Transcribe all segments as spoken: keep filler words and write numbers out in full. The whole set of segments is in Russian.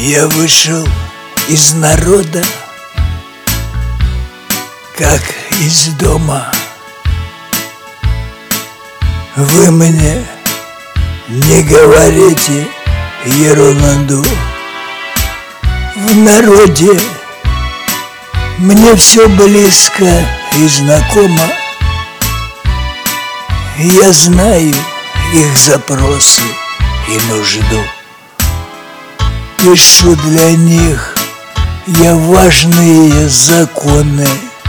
Я вышел из народа, как из дома. Вы мне не говорите ерунду. В народе мне все близко и знакомо. Я знаю их запросы и нужду. Пишу для них я важные законы.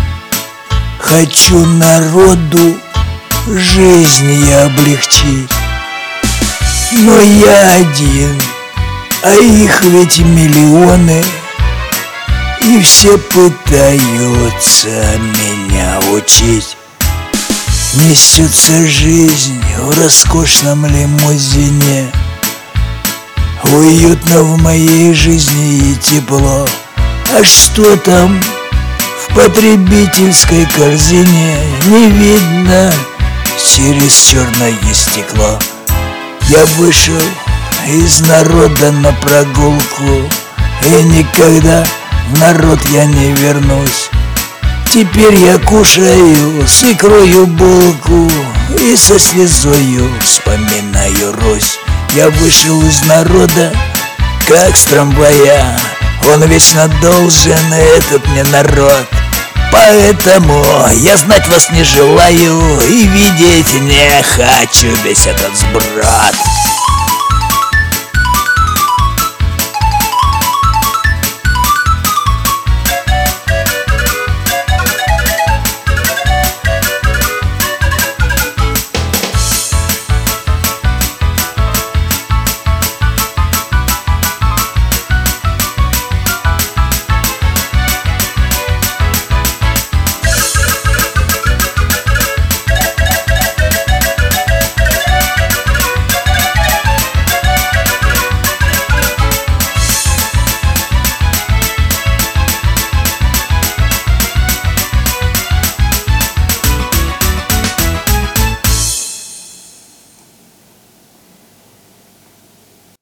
Хочу народу жизнь я облегчить. Но я один, а их ведь миллионы, и все пытаются меня учить. Несется жизнь в роскошном лимузине. Уютно в моей жизни и тепло. А что там в потребительской корзине, не видно через черное стекло. Я вышел из народа на прогулку, и никогда в народ я не вернусь. Теперь я кушаю с икрою булку и со слезою вспоминаю Русь. Я вышел из народа, как с трамвая. Он вечно должен, этот мне народ. Поэтому я знать вас не желаю и видеть не хочу весь этот сброд.